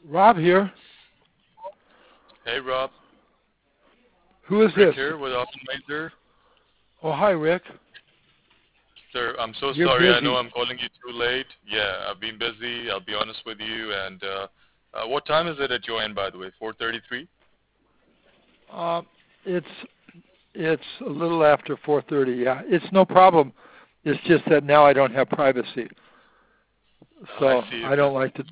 Rob here. Hey, Rob. Who is Rick this? here with Optimizer. Oh, hi, Rick. Sir, I'm so You're sorry. I know busy. I'm calling you too late. Yeah, I've been busy. I'll be honest with you. And what time is it at your end, by the way? 4:33? Uh, it's it's a little after 4:30. Yeah, it's no problem. It's just that now I don't have privacy, I so see. I Okay. don't like to.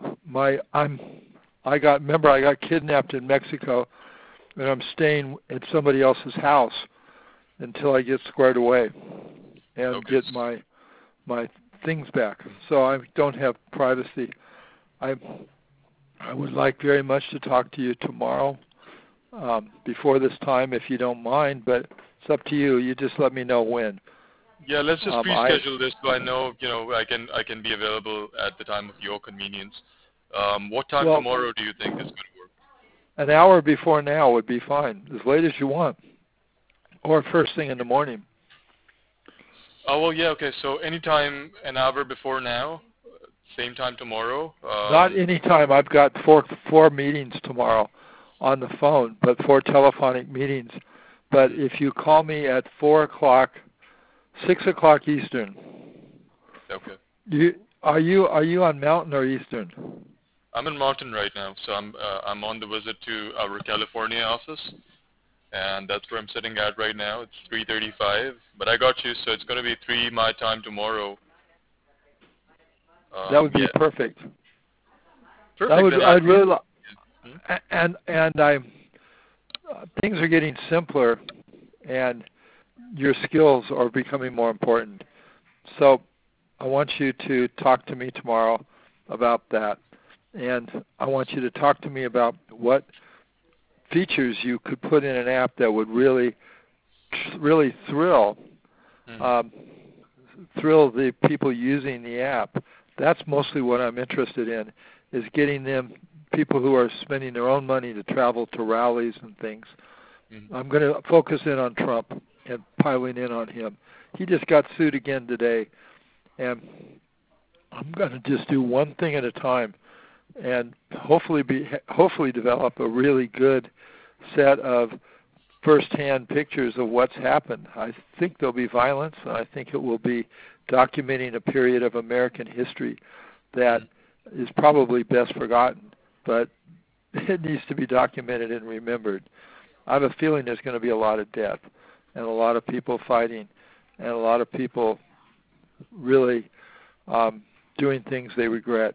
I got kidnapped in Mexico, and I'm staying at somebody else's house until I get squared away and Okay. get my things back. So I don't have privacy. I I would like very much to talk to you tomorrow before this time, if you don't mind. But it's up to you. You just let me know when. Yeah, let's just I pre-schedule this so I know, I can be available at the time of your convenience. What time well, tomorrow do you think is going to work? an hour before now would be fine, as late as you want, or first thing in the morning. Oh, well, yeah, okay. So anytime an hour before now, same time tomorrow. Not any time. I've got four meetings tomorrow on the phone, but four telephonic meetings. But if you call me at 4 o'clock, 6 o'clock Eastern, Okay. are you on Mountain or Eastern? I'm in Mountain right now, so I'm on the visit to our California office, and that's where I'm sitting at right now. It's 3:35, but I got you, so it's going to be 3 my time tomorrow. That would be Yeah, perfect. That perfect. would Then I'd really hmm? and things are getting simpler, and your skills are becoming more important. So I want you to talk to me tomorrow about that, and I want you to talk to me about what features you could put in an app that would really thrill Hmm. um, thrill the people using the app. That's mostly what I'm interested in, is getting them, people who are spending their own money to travel to rallies and things. Hmm. I'm going to focus in on Trump and piling in on him. He just got sued again today, and I'm going to just do one thing at a time and hopefully develop a really good set of first-hand pictures of what's happened. I think there'll be violence, and I think it will be documenting a period of American history that is probably best forgotten, but it needs to be documented and remembered. I have a feeling there's going to be a lot of death and a lot of people fighting and a lot of people really doing things they regret.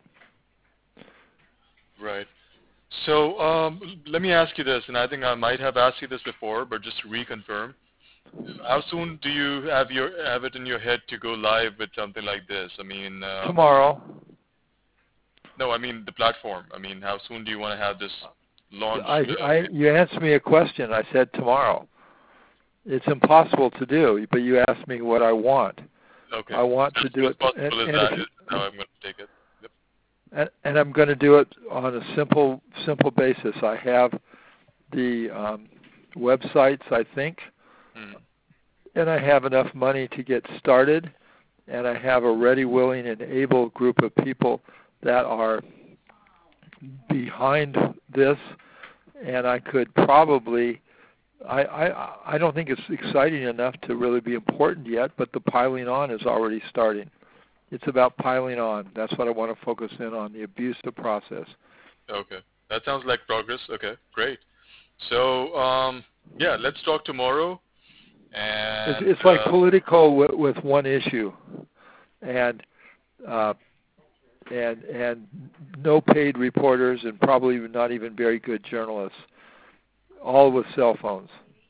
Right. So let me ask you this, and I think I might have asked you this before, but just to reconfirm. How soon do you have it in your head to go live with something like this? I mean, Tomorrow, no, I mean the platform. I mean, how soon do you want to have this launched? you asked me a question. I said tomorrow. It's impossible to do, but you asked me what I want. Okay, I want as to soon do as it, possible is that is how I'm going to take it. Yep. and I'm going to do it on a simple basis. I have the websites, I think, Hmm. and I have enough money to get started, and I have a ready, willing, and able group of people that are behind this, and I could probably. I don't think it's exciting enough to really be important yet, but the piling on is already starting. It's about piling on. That's what I want to focus in on, the abusive process. Okay, that sounds like progress. Okay, great. So yeah, let's talk tomorrow. And It's like Politico with one issue, and uh, and no paid reporters, and probably not even very good journalists, all with cell phones.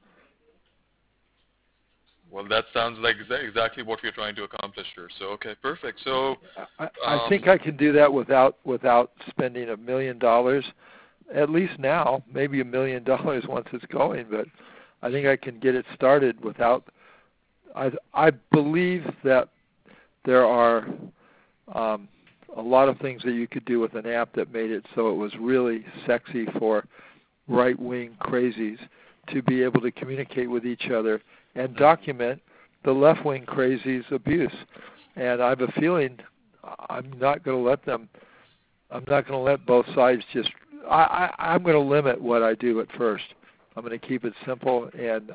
well, that sounds like exactly what we're trying to accomplish here. So okay, perfect. So I think I can do that without spending $1 million. At least now, maybe $1 million once it's going, but I think I can get it started without. I believe that there are a lot of things that you could do with an app that made it so it was really sexy for right-wing crazies to be able to communicate with each other and document the left-wing crazies' abuse. And I have a feeling I'm not going to let them I'm not going to let both sides just. I'm going to limit what I do at first. I'm going to keep it simple and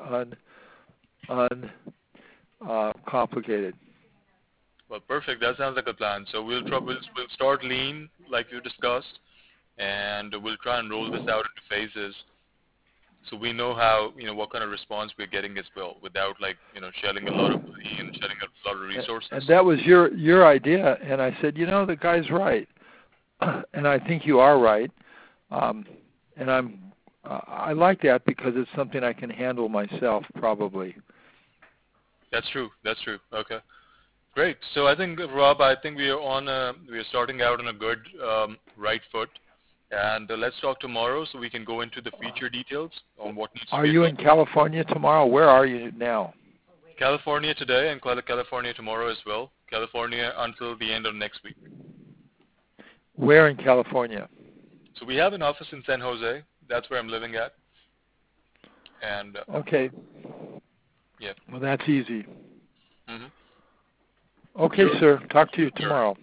complicated. Well, perfect. That sounds like a plan. So we'll start lean, like you discussed, and we'll try and roll this out into phases, so we know how, what kind of response we're getting as well, without like, shelling a lot of money and shelling a lot of resources. And that was your idea, and I said, the guy's right, and I think you are right, and I like that because it's something I can handle myself probably. That's true. Okay. Great. So I think, Rob, we are starting out on a good right foot, and let's talk tomorrow so we can go into the feature details on what needs to be done. Are you in California tomorrow? Where are you now? California today and California tomorrow as well. California until the end of next week. Where in California? So we have an office in San Jose. That's where I'm living at. And okay. Yeah. Well, that's easy. Mm-hmm. Okay, sir. Talk to you tomorrow.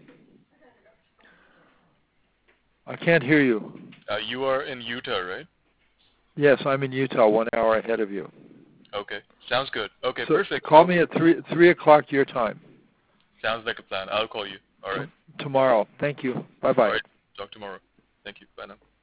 I can't hear you. You are in Utah, right? Yes, I'm in Utah, 1 hour ahead of you. Okay. Sounds good. Okay, so perfect. Call me at 3 o'clock your time. Sounds like a plan. I'll call you. All right. Tomorrow. Thank you. Bye-bye. All right. Talk tomorrow. Thank you. Bye now.